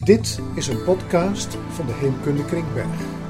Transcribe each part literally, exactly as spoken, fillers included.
Dit is een podcast van de Heemkunde Kringberg.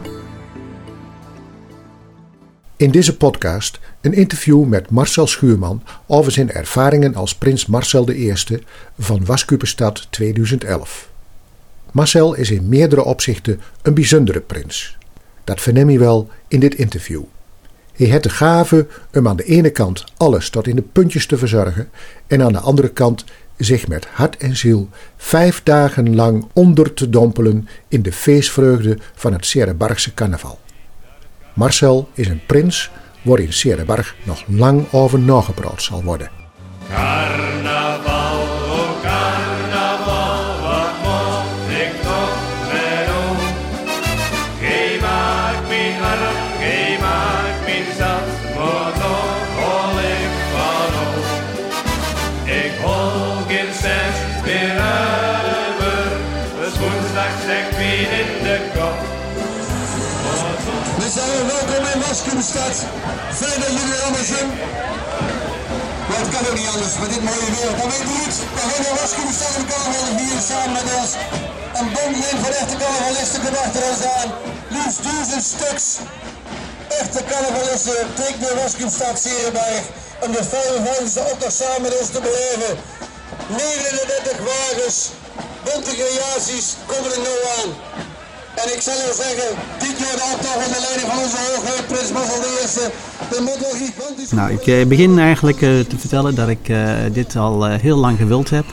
In deze podcast een interview met Marcel Schuurman over zijn ervaringen als prins Marcel de Eerste van Waskupestad tweeduizend elf. Marcel is in meerdere opzichten een bijzondere prins. Dat verneem je wel in dit interview. Hij heeft de gave om aan de ene kant alles tot in de puntjes te verzorgen en aan de andere kant zich met hart en ziel vijf dagen lang onder te dompelen in de feestvreugde van het Cerebargse carnaval. Marcel is een prins waarin Cerebarg nog lang over nagepraat zal worden. Carnaval, oh carnaval, wat moet ik toch weer doen? Gij maakt mij arm, gij maakt mij zat, maar toch hol ik van op. Ik hol geen cent meer over, dus woensdag zegt mij in de kop. We zijn welkom in Waskupestad. Fijn dat jullie er allemaal zijn. Maar het kan ook niet anders met dit mooie weer. Dan weet u het. We gaan in Waskupestad en carnaval vieren samen met ons. Een bondeling van echte carnavalisten komt achter ons aan. Liefst duizend stuks. Echte carnavalisten trekt naar Waskupestad Cerebarg om de vijfenvijftigste optocht samen met ons te beleven. negenendertig wagens, bonte creaties komen er nu aan. En ik zal u zeggen, dit jaar de optocht onder leiding van onze hoogheid, prins Marcel de Eerste. De moet wel gigantisch... Nou, ik uh, begin eigenlijk uh, te vertellen dat ik uh, dit al uh, heel lang gewild heb.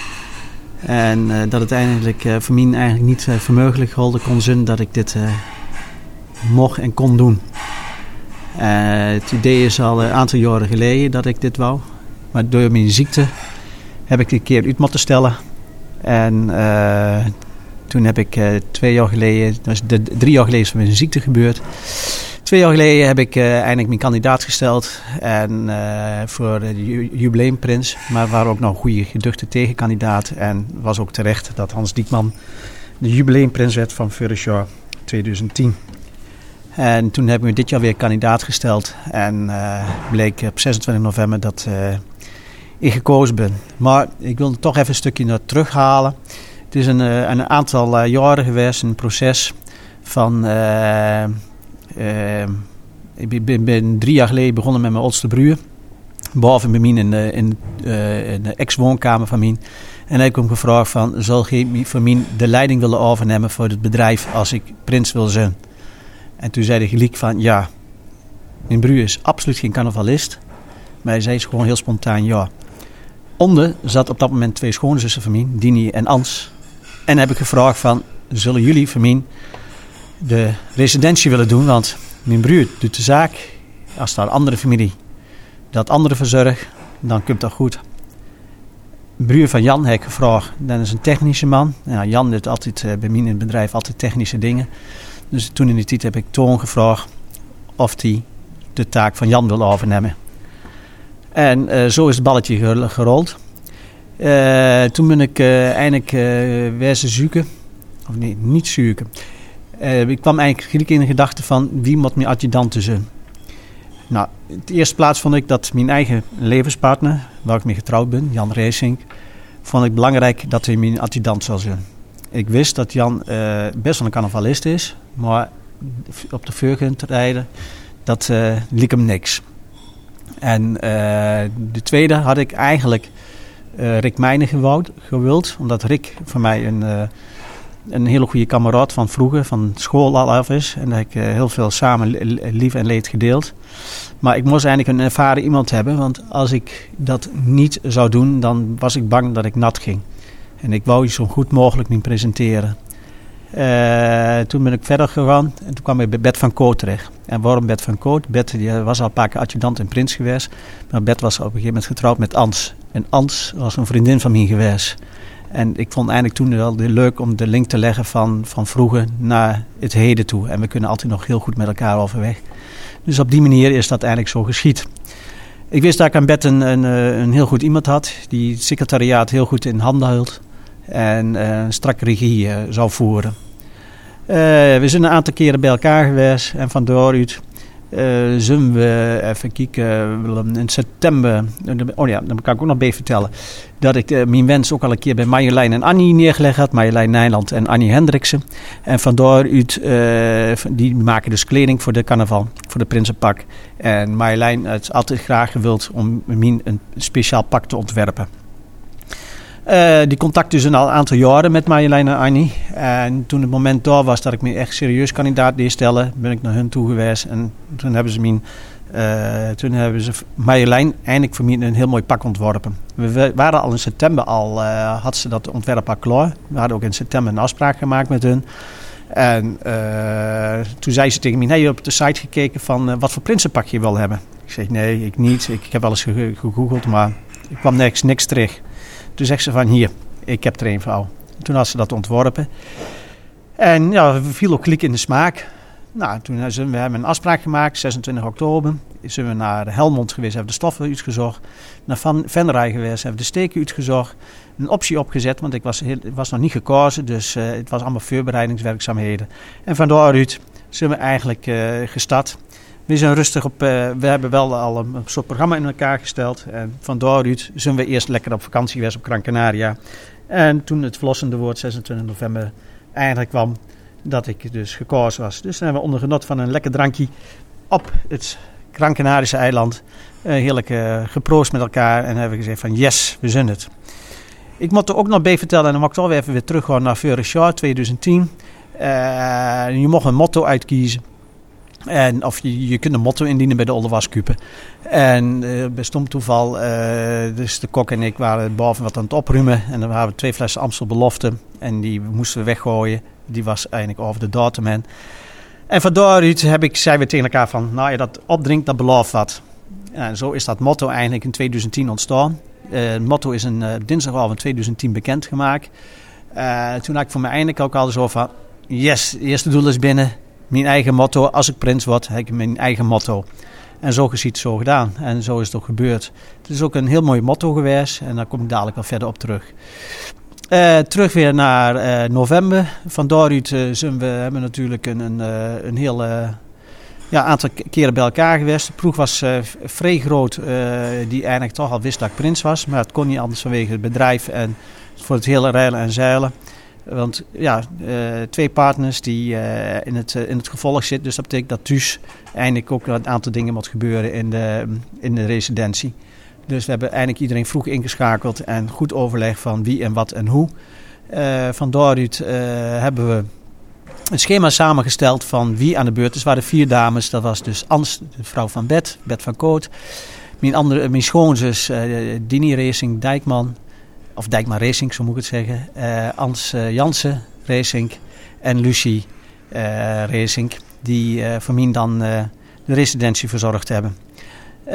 En uh, dat het eigenlijk uh, voor mij eigenlijk niet uh, voor mogelijk gehouden kon zijn dat ik dit uh, mocht en kon doen. Uh, het idee is al een aantal jaren geleden dat ik dit wou. Maar door mijn ziekte heb ik een keer uit moeten stellen. En... Uh, Toen heb ik uh, twee jaar geleden, dus de, drie jaar geleden is mijn ziekte gebeurd. Twee jaar geleden heb ik uh, eindelijk mijn kandidaat gesteld en, uh, voor de ju- jubileumprins. Maar er waren ook nog goede geduchte tegenkandidaat. En het was ook terecht dat Hans Diekman de jubileumprins werd van vorig jaar tweeduizend tien. En toen hebben we dit jaar weer kandidaat gesteld. En uh, bleek op zesentwintig november dat uh, ik gekozen ben. Maar ik wil toch even een stukje naar terughalen. Het is een, een aantal jaren geweest, een proces van... Uh, uh, ik ben, ben drie jaar geleden begonnen met mijn oudste broer. Boven bij mij in de, in, uh, in de ex-woonkamer van mij. En hij heb ik hem gevraagd van, zal je voor mij de leiding willen overnemen voor het bedrijf als ik prins wil zijn? En toen zei hij gelijk van, ja, mijn broer is absoluut geen carnavalist. Maar hij zei gewoon heel spontaan ja. Onder zat op dat moment twee schoonzussen van mij, Dini en Ans. En dan heb ik gevraagd van, zullen jullie voor mij de residentie willen doen? Want mijn broer doet de zaak. Als daar een andere familie dat andere verzorgt, dan komt dat goed. De broer van Jan heb ik gevraagd, dat is een technische man. Ja, Jan doet altijd uh, bij mij in het bedrijf altijd technische dingen. Dus toen in die tijd heb ik Toon gevraagd of hij de taak van Jan wil overnemen. En uh, zo is het balletje gerold. Uh, toen ben ik uh, eindelijk uh, wezen zoeken. Of nee, niet zoeken. Uh, ik kwam eigenlijk gelijk in de gedachte van wie moet mijn adjudant zijn. Nou, in de eerste plaats vond ik dat mijn eigen levenspartner, waar ik mee getrouwd ben, Jan Reesink, vond ik belangrijk dat hij mijn adjudant zou zijn. Ik wist dat Jan uh, best wel een carnavalist is, maar op de vuurgrond rijden, dat uh, liep hem niks. En uh, de tweede had ik eigenlijk uh, Rick Meijnen gewild, gewild, omdat Rick voor mij een, uh, een hele goede kameraad van vroeger, van school al af is. En dat ik uh, heel veel samen lief en leed gedeeld. Maar ik moest eigenlijk een ervaren iemand hebben, want als ik dat niet zou doen, dan was ik bang dat ik nat ging. En ik wou je zo goed mogelijk niet presenteren. Uh, toen ben ik verder gegaan en toen kwam ik bij Bert van Coot terecht. En waarom Bert van Coot? Bert die was al een paar keer adjudant en prins geweest. Maar Bert was op een gegeven moment getrouwd met Ans. En Ans was een vriendin van mij geweest. En ik vond eigenlijk toen wel leuk om de link te leggen van, van vroeger naar het heden toe. En we kunnen altijd nog heel goed met elkaar overweg. Dus op die manier is dat eigenlijk zo geschied. Ik wist dat ik aan Bert een, een, een heel goed iemand had. Die het secretariaat heel goed in handen hield. En uh, een strakke regie uh, zou voeren. Uh, we zijn een aantal keren bij elkaar geweest. En van daaruit Uh, zullen we even kijken, in september, oh ja, dan kan ik ook nog bij vertellen, dat ik uh, mijn wens ook al een keer bij Marjolein en Annie neergelegd had, Marjolein Nijland en Annie Hendriksen. En vandaar uit, uh, die maken dus kleding voor de carnaval, voor de Prinsenpak. En Marjolein had altijd graag gewild om mij een speciaal pak te ontwerpen. Uh, die contact dus een al aantal jaren met Marjolein en Annie. En toen het moment daar was dat ik me echt serieus kandidaat deed stellen, ben ik naar hun toe geweest. En toen hebben ze mijn, uh, toen hebben ze Marjolein eindelijk voor mij een heel mooi pak ontworpen. We waren al in september al, uh, had ze dat ontwerp al klaar. We hadden ook in september een afspraak gemaakt met hun. En uh, toen zei ze tegen mij, heb je op de site gekeken van uh, wat voor prinsenpak je wil hebben? Ik zeg, nee, ik niet. Ik, ik heb wel eens gegoogeld, maar ik kwam niks, niks terug. Toen zegt ze van, hier, ik heb er een voor jou. Toen had ze dat ontworpen. En ja, we viel ook gelijk in de smaak. Nou, toen zijn we hebben een afspraak gemaakt, zesentwintig oktober. Zijn we naar Helmond geweest, hebben de stoffen uitgezocht. Naar Van Venray geweest, hebben de steken uitgezocht. Een optie opgezet, want ik was, heel, ik was nog niet gekozen. Dus uh, het was allemaal voorbereidingswerkzaamheden. En van daaruit zijn we eigenlijk uh, gestart. We zijn rustig op, uh, we hebben wel al een, een soort programma in elkaar gesteld. En van daaruit zijn we eerst lekker op vakantie geweest op Gran Canaria. En toen het verlossende woord zesentwintig november eigenlijk kwam, dat ik dus gekozen was. Dus dan hebben we onder genot van een lekker drankje op het Gran Canarische eiland uh, heerlijk uh, geproost met elkaar. En hebben we gezegd van yes, we zijn het. Ik moet er ook nog bij vertellen, en dan mag ik toch weer even weer teruggaan naar vorig jaar, twintig tien. Uh, je mocht een motto uitkiezen. En, of je, je kunt een motto indienen bij de Olde Waskupen. En uh, bij stom toeval, uh, dus de kok en ik waren boven wat aan het opruimen. En dan hadden we twee flessen Amstel Belofte. En die moesten we weggooien. Die was eigenlijk over de datum heen. En van daaruit heb ik, zeiden we tegen elkaar van, nou je dat opdrinkt, dat belooft wat. En zo is dat motto eigenlijk in twintig tien ontstaan. Uh, het motto is een uh, dinsdagavond twintig tien bekendgemaakt. Uh, toen had ik voor mij eindelijk ook al zo van, yes, het eerste doel is binnen. Mijn eigen motto, als ik prins word, heb ik mijn eigen motto. En zo geschied, zo gedaan. En zo is het ook gebeurd. Het is ook een heel mooi motto geweest. En daar kom ik dadelijk wel verder op terug. Uh, terug weer naar uh, november. Van daaruit uh, zijn we, hebben we natuurlijk een, een, uh, een heel uh, ja, aantal keren bij elkaar geweest. De ploeg was uh, vrij groot, uh, die eigenlijk toch al wist dat ik prins was. Maar het kon niet anders vanwege het bedrijf en voor het hele reilen en zeilen. Want ja, uh, twee partners die uh, in, het, uh, in het gevolg zitten. Dus dat betekent dat thuis eindelijk ook een aantal dingen moet gebeuren in de, in de residentie. Dus we hebben eindelijk iedereen vroeg ingeschakeld en goed overleg van wie en wat en hoe. Uh, van daaruit uh, hebben we een schema samengesteld van wie aan de beurt is. Er waren vier dames. Dat was dus Ans, de vrouw van Bet, Bet van Koot. Mijn, andere, mijn schoonzus, uh, Dini Racing Dijkman. Of Dijkman Racing, zo moet ik het zeggen. Uh, Ans uh, Jansen Racing en Lucie uh, Racing. Die uh, voor mij dan uh, de residentie verzorgd hebben. Uh,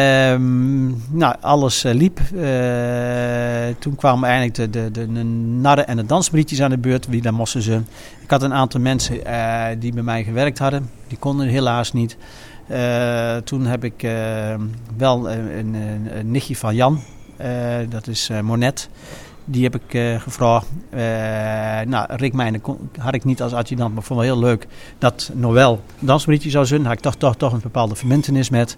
nou, alles uh, liep. Uh, toen kwamen eigenlijk de, de, de, de narren en de dansbrietjes aan de beurt. Wie dan moesten ze. Ik had een aantal mensen uh, die bij mij gewerkt hadden. Die konden helaas niet. Uh, toen heb ik uh, wel een, een, een nichtje van Jan. Uh, dat is uh, Monet. Die heb ik uh, gevraagd. Uh, nou, Rick Meijnen had ik niet als adjudant, maar vond wel heel leuk dat Noël een dansbrietje zou zijn. Daar had ik toch, toch, toch een bepaalde verbintenis met.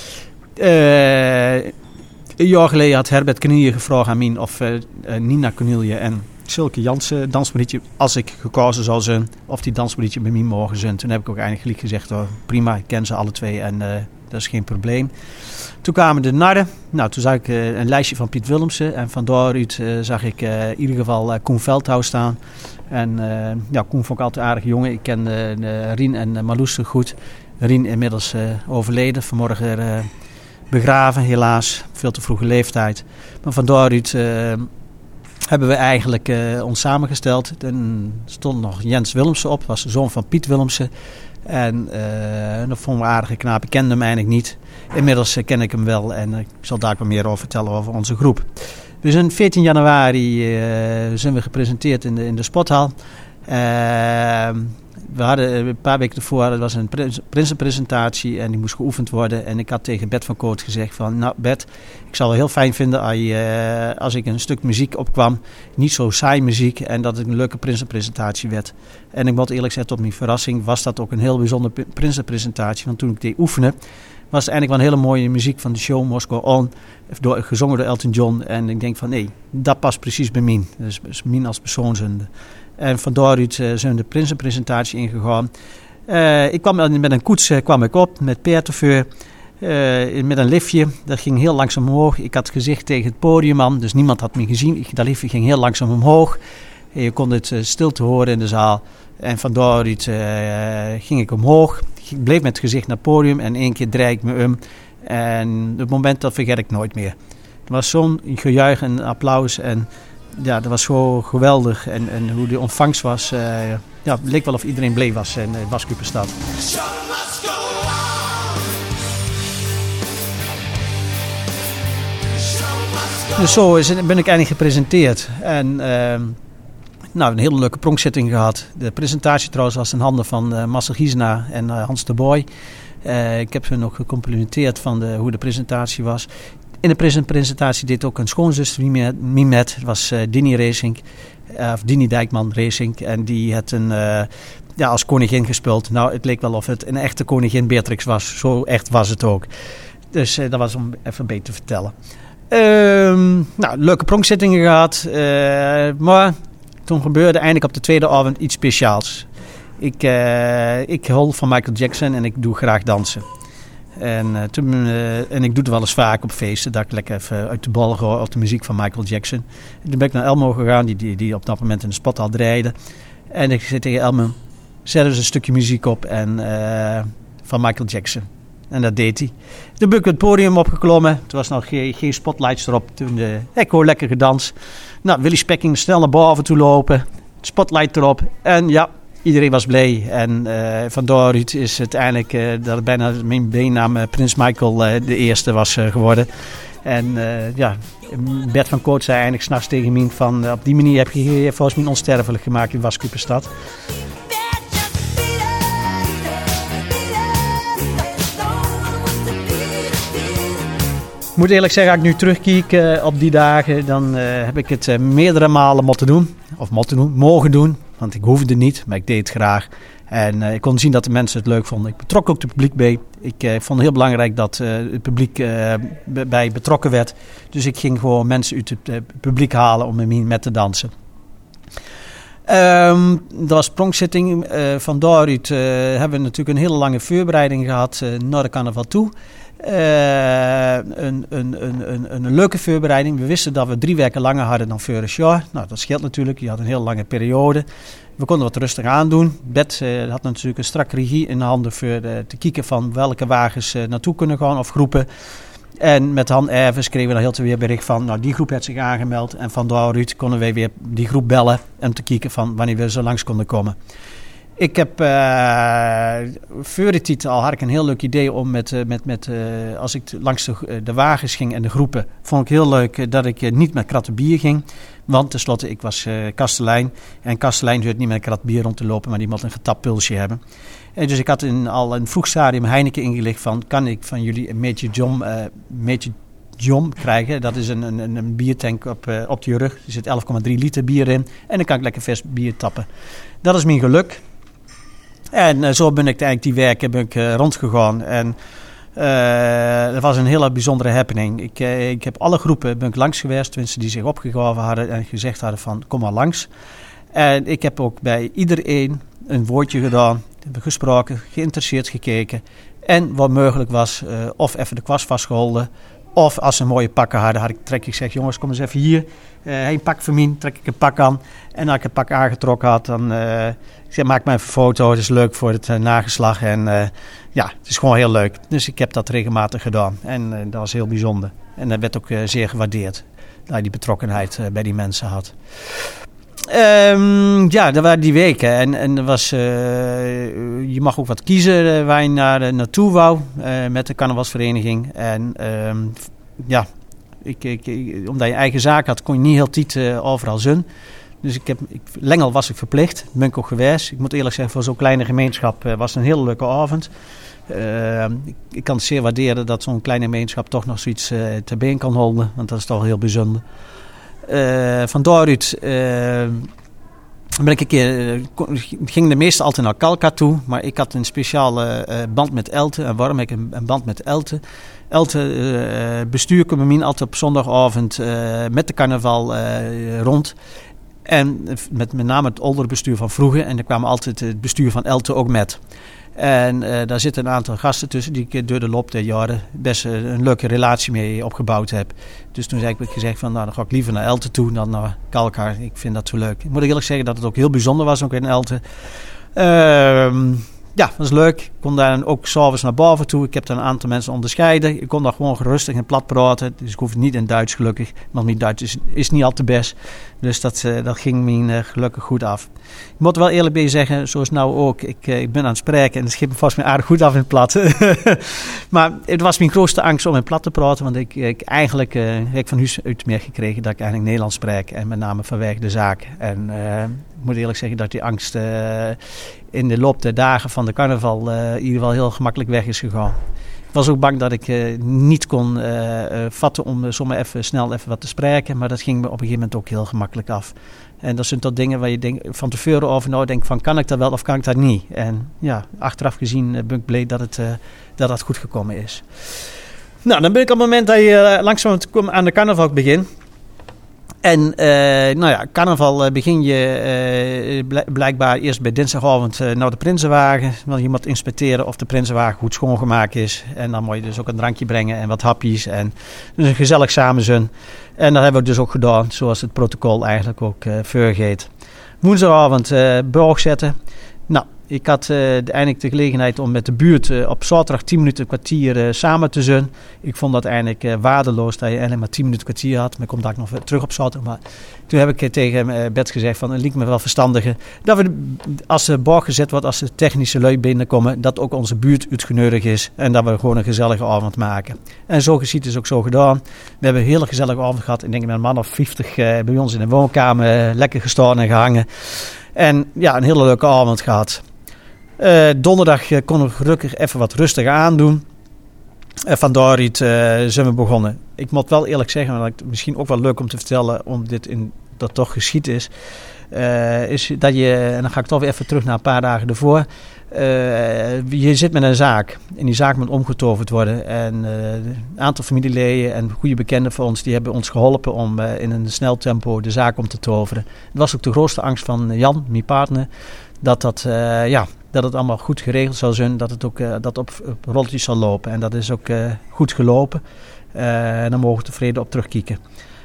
Uh, een jaar geleden had Herbert Knielje gevraagd aan mij of uh, uh, Nina Knielje en Silke Jansen dansbrietje, als ik gekozen zou zijn, of die dansbrietje bij mij mogen zijn. Toen heb ik ook eigenlijk gelijk gezegd, oh, prima, ik ken ze alle twee en uh, dat is geen probleem. Toen kwamen de narren. Nou, toen zag ik uh, een lijstje van Piet Willemsen. En van daaruit uh, zag ik uh, in ieder geval uh, Koen Veldhuis staan. En uh, ja, Koen vond ik altijd een aardig jongen. Ik ken uh, uh, Rien en uh, Marloes goed. Rien inmiddels uh, overleden. Vanmorgen uh, begraven, helaas. Veel te vroege leeftijd. Maar van daaruit uh, hebben we eigenlijk uh, ons samengesteld. Er stond nog Jens Willemsen op. Dat was de zoon van Piet Willemsen. En uh, dat vond ik een aardige knaap. Ik kende hem eigenlijk niet. Inmiddels uh, ken ik hem wel en uh, ik zal daar wat meer over vertellen over onze groep. We zijn veertien januari uh, zijn we gepresenteerd in de, in de sporthal. Uh, we hadden een paar weken ervoor, het was een prins, prinsenpresentatie en die moest geoefend worden. En ik had tegen Bert van Koot gezegd van, nou Bert, ik zou het heel fijn vinden als, je, uh, als ik een stuk muziek opkwam. Niet zo saai muziek en dat het een leuke prinsenpresentatie werd. En ik moet eerlijk zeggen, tot mijn verrassing was dat ook een heel bijzondere prinsenpresentatie. Want toen ik die oefende, was het eigenlijk wel een hele mooie muziek van de show Must Go On, door, gezongen door Elton John. En ik denk van, nee, dat past precies bij mij. Dus, dus mij als persoon zijn. En van daaruit uh, zijn we de prinsenpresentatie ingegaan. Uh, ik kwam met een koets uh, kwam ik op, met peerchauffeur, uh, met een liftje. Dat ging heel langzaam omhoog. Ik had gezicht tegen het podium aan, dus niemand had me gezien. Ik, dat liftje ging heel langzaam omhoog. En je kon het uh, stilte horen in de zaal. En van daaruit uh, ging ik omhoog. Ik bleef met het gezicht naar het podium en één keer draai ik me om. En het moment dat vergeet ik nooit meer. Het was zo'n gejuich en applaus en ja, dat was zo geweldig. En, en hoe de ontvangst was, uh, ja, het leek wel of iedereen blij was in uh, Waskupenstad. Dus zo is, ben ik eigenlijk gepresenteerd. En uh, nou, een hele leuke pronkzitting gehad. De presentatie trouwens was in handen van uh, Marcel Giesena en uh, Hans de Boy. Uh, ik heb ze nog gecomplimenteerd van de, hoe de presentatie was. In de presentatie deed ook een schoonzuster mee met. Het was uh, Dini Racing, uh, of Dini Dijkman Racing. En die had een, uh, ja, als koningin gespeeld. Nou, het leek wel of het een echte koningin Beatrix was. Zo echt was het ook. Dus uh, dat was om even een beetje te vertellen. Uh, nou, leuke pronkzittingen gehad. Uh, maar toen gebeurde eindelijk op de tweede avond iets speciaals. Ik, uh, ik hou van Michael Jackson en ik doe graag dansen. En, uh, toen, uh, en ik doe het wel eens vaak op feesten, dat ik lekker even uit de bal ga op de muziek van Michael Jackson. En toen ben ik naar Elmo gegaan, die, die, die op dat moment in de spot al draaide. En ik zei tegen Elmo, zet eens een stukje muziek op en, uh, van Michael Jackson. En dat deed hij. Toen ben ik het podium opgeklommen. Er was nog geen, geen spotlights erop. Toen uh, ik hoor lekker gedanst. Nou, Willy Spekking snel naar boven toe lopen. Spotlight erop. En ja, iedereen was blij. En uh, van daaruit is het eigenlijk uh, dat het bijna mijn bijnaam uh, Prins Michael uh, de eerste was uh, geworden. En uh, ja, Bert van Koot zei eigenlijk 's nachts tegen mij van uh, op die manier heb je je volgens mij onsterfelijk gemaakt in Waskupenstad. Ik moet eerlijk zeggen, als ik nu terugkijk uh, op die dagen, dan uh, heb ik het uh, meerdere malen moeten doen. Of moeten doen, mogen doen. Want ik hoefde niet, maar ik deed het graag. En uh, ik kon zien dat de mensen het leuk vonden. Ik betrok ook het publiek bij. Ik uh, vond het heel belangrijk dat uh, het publiek uh, bij betrokken werd. Dus ik ging gewoon mensen uit het uh, publiek halen om met me te dansen. Um, dat was pronkzitting. Uh, van daaruit uh, hebben we natuurlijk een hele lange voorbereiding gehad uh, naar de carnaval toe. Uh, een, een, een, een, een leuke voorbereiding. We wisten dat we drie weken langer hadden dan vorig jaar. Nou, dat scheelt natuurlijk. Je had een heel lange periode. We konden wat rustig aandoen. Bert uh, had natuurlijk een strakke regie in de handen voor uh, te kijken van welke wagens uh, naartoe kunnen gaan of groepen. En met Han Ervens kregen we dan heel te weer bericht van, nou die groep had zich aangemeld. En van daaruit konden wij weer die groep bellen en te kijken van wanneer we zo langs konden komen. Ik heb uh, voor de titel al had ik een heel leuk idee om met, uh, met, met uh, als ik langs de, de wagens ging en de groepen, vond ik heel leuk uh, dat ik uh, niet met kratten bier ging. Want tenslotte, ik was uh, kastelein en kastelein hoort niet met een krat bier rond te lopen, maar die moet een getapt pulsje hebben. En dus ik had in, al in een vroeg stadium Heineken ingelicht van, kan ik van jullie een Meetje Jom, uh, Meetje Jom krijgen? Dat is een, een, een biertank op, uh, op je rug. Er zit elf komma drie liter bier in en dan kan ik lekker vers bier tappen. Dat is mijn geluk. En uh, zo ben ik eigenlijk die weken ben ik, uh, rondgegaan. En uh, dat was een hele bijzondere happening. Ik, uh, ik heb alle groepen ben ik langs geweest, tenminste die zich opgegraven hadden en gezegd hadden van kom maar langs. En ik heb ook bij iedereen een woordje gedaan, gesproken, geïnteresseerd gekeken. En wat mogelijk was, uh, of even de kwast vastgehouden. Of als ze een mooie pakken hadden, had ik trek ik gezegd, jongens kom eens even hier. Uh, een pak voor mij, trek ik een pak aan. En als ik een pak aangetrokken had, dan uh, ik zeg, maak maar even een foto. Het is leuk voor het uh, nageslag. En uh, ja, het is gewoon heel leuk. Dus ik heb dat regelmatig gedaan. En uh, dat was heel bijzonder. En dat werd ook uh, zeer gewaardeerd. Dat je die betrokkenheid uh, bij die mensen had. Um, ja, dat waren die weken. En, en er was, uh, je mag ook wat kiezen uh, waar je naar, uh, naartoe wou. Uh, met de carnavalsvereniging. En um, ja, ik, ik, ik, omdat je eigen zaak had, kon je niet heel tijd uh, overal zijn. Dus ik heb, ik, Lengel was ik verplicht, ben ik ook geweest. Ik moet eerlijk zeggen, voor zo'n kleine gemeenschap uh, was het een hele leuke avond. Uh, ik, ik kan het zeer waarderen dat zo'n kleine gemeenschap toch nog zoiets uh, te been kan houden. Want dat is toch heel bijzonder. Uh, van daaruit uh, ben ik een keer, uh, gingen de meesten altijd naar Kalka toe. Maar ik had een speciale uh, band met Elte. En waarom heb ik een, een band met Elte? Elte uh, bestuur kwam me altijd op zondagavond uh, met de carnaval uh, rond. En met, met name het onderbestuur van vroeger. En er kwam altijd het bestuur van Elte ook met. En uh, daar zitten een aantal gasten tussen die ik door de loop der jaren best een leuke relatie mee opgebouwd heb. Dus toen heb ik gezegd van nou dan ga ik liever naar Elte toe dan naar Kalkar. Ik vind dat zo leuk. Ik moet eerlijk zeggen dat het ook heel bijzonder was ook in Elte. Uh, Ja, dat was leuk. Ik kon daar ook s'avonds naar boven toe. Ik heb daar een aantal mensen onderscheiden. Ik kon daar gewoon rustig en plat praten. Dus ik hoef het niet in Duits gelukkig. Want mijn Duits is, is niet al te best. Dus dat, uh, dat ging me uh, gelukkig goed af. Ik moet wel eerlijk bij zeggen, zoals nou ook. Ik, uh, ik ben aan het spreken en het schiet me vast me aardig goed af in het plat. Maar het was mijn grootste angst om in plat te praten. Want ik, ik eigenlijk uh, heb ik van huis uit meer gekregen dat ik eigenlijk Nederlands spreek. En met name vanwege de zaak. En uh, ik moet eerlijk zeggen dat die angst uh, in de loop der dagen van de carnaval uh, in ieder geval heel gemakkelijk weg is gegaan. Ik was ook bang dat ik uh, niet kon uh, uh, vatten om uh, zomaar even snel even wat te spreken. Maar dat ging me op een gegeven moment ook heel gemakkelijk af. En dat zijn toch dingen waar je denk, van tevoren over nou denkt van kan ik dat wel of kan ik dat niet. En ja, achteraf gezien uh, ben ik blij dat het, uh, dat het goed gekomen is. Nou, dan ben ik op het moment dat je uh, langzaam aan de carnaval begint. En uh, nou ja, carnaval uh, begin je uh, blijkbaar eerst bij dinsdagavond uh, naar de Prinsenwagen. Want je moet inspecteren of de Prinsenwagen goed schoongemaakt is. En dan moet je dus ook een drankje brengen en wat hapjes. En dus een gezellig samenzijn. En dat hebben we dus ook gedaan, zoals het protocol eigenlijk ook uh, voorgeeft. Woensdagavond uh, boog zetten. Nou, ik had uh, eindelijk de gelegenheid om met de buurt uh, op zaterdag tien minuten een kwartier uh, samen te zijn. Ik vond dat eigenlijk uh, waardeloos dat je eigenlijk maar tien minuten kwartier had. Maar ik kom daar nog terug op zaterdag. Maar toen heb ik uh, tegen uh, Bert gezegd van het liep me wel verstandiger. Dat we als de borg gezet wordt, als de technische lui binnenkomen, dat ook onze buurt uitgenodigd is. En dat we gewoon een gezellige avond maken. En zo geschiet is ook zo gedaan. We hebben een hele gezellige avond gehad. Ik denk met een man of vijftig uh, bij ons in de woonkamer uh, lekker gestaan en gehangen. En ja, een hele leuke avond gehad. Uh, donderdag uh, konden we gelukkig even wat rustiger aandoen. En van daaruit uh, zijn we begonnen. Ik moet wel eerlijk zeggen, dat ik, misschien ook wel leuk om te vertellen, om dit in, dat toch geschied is. Uh, is dat je, en dan ga ik toch weer even terug naar een paar dagen ervoor. Uh, je zit met een zaak en die zaak moet omgetoverd worden. En uh, een aantal familieleden en goede bekenden van ons, die hebben ons geholpen om uh, in een snel tempo de zaak om te toveren. Het was ook de grootste angst van Jan, mijn partner, dat dat, uh, ja, dat het allemaal goed geregeld zou zijn, dat het ook uh, dat op, op rolletjes zal lopen. En dat is ook uh, goed gelopen. Uh, en daar mogen we tevreden op terugkijken.